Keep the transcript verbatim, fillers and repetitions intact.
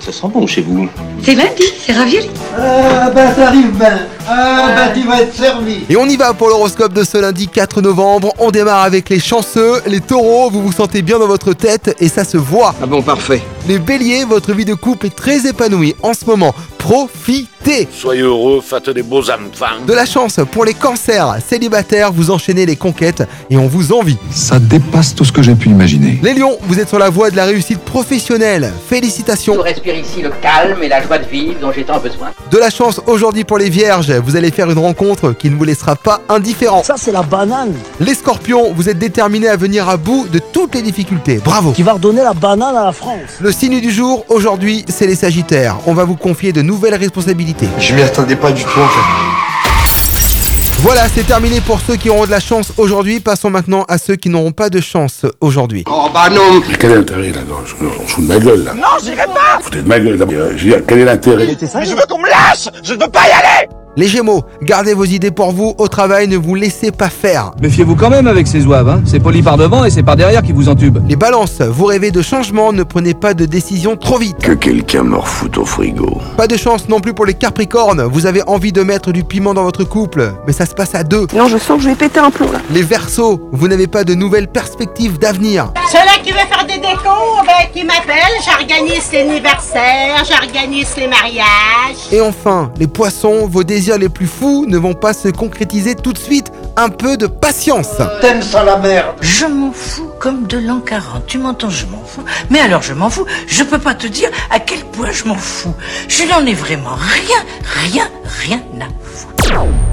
Ça sent bon chez vous. C'est lundi, c'est ravioli. Ah bah t'arrives ben. Ah bah tu vas être servi. Et on y va pour l'horoscope de ce lundi quatre novembre. On démarre avec les chanceux, les taureaux, vous vous sentez bien dans votre tête et ça se voit. Ah bon, parfait. Les béliers, votre vie de couple est très épanouie en ce moment. Profitez. Soyez heureux, faites des beaux enfants. De la chance pour les cancers, célibataires, vous enchaînez les conquêtes et on vous envie. Ça dépasse tout ce que j'ai pu imaginer. Les lions, vous êtes sur la voie de la réussite professionnelle. Félicitations. Je respire ici le calme et la joie de vivre dont j'ai tant besoin. De la chance aujourd'hui pour les vierges, vous allez faire une rencontre qui ne vous laissera pas indifférent. Ça c'est la banane. Les scorpions, vous êtes déterminés à venir à bout de toutes les difficultés. Bravo. Qui va redonner la banane à la France. Le signe du jour, aujourd'hui, c'est les sagittaires. On va vous confier de nouvelles responsabilités. Je m'y attendais pas du tout en fait. Voilà, c'est terminé pour ceux qui auront de la chance aujourd'hui. Passons maintenant à ceux qui n'auront pas de chance aujourd'hui. Oh bah non. Mais quel est l'intérêt là? On se fout de ma gueule là. Non, j'irai pas. Vous foutez de ma gueule là. Je veux dire, quel est l'intérêt? Mais je veux qu'on me lâche. Je ne veux pas y aller. Les Gémeaux, gardez vos idées pour vous. Au travail, ne vous laissez pas faire. Méfiez-vous quand même avec ces zouaves, hein. C'est poli par devant et c'est par derrière qui vous entube. Les Balances, vous rêvez de changement. Ne prenez pas de décision trop vite. Que quelqu'un me refoute au frigo. Pas de chance non plus pour les Capricornes. Vous avez envie de mettre du piment dans votre couple, mais ça se passe à deux. Non, je sens que je vais péter un plomb là. Les Verseaux, vous n'avez pas de nouvelles perspectives d'avenir. Celui qui veut faire des décos, ben, qui m'appelle, j'organise l'anniversaire, j'organise les mariages. Et enfin, les Poissons, vos désirs les plus fous ne vont pas se concrétiser tout de suite. Un peu de patience. T'aimes ça la merde. Je m'en fous comme de l'an quarante, tu m'entends, je m'en fous. Mais alors je m'en fous, je peux pas te dire à quel point je m'en fous. Je n'en ai vraiment rien, rien, rien à foutre.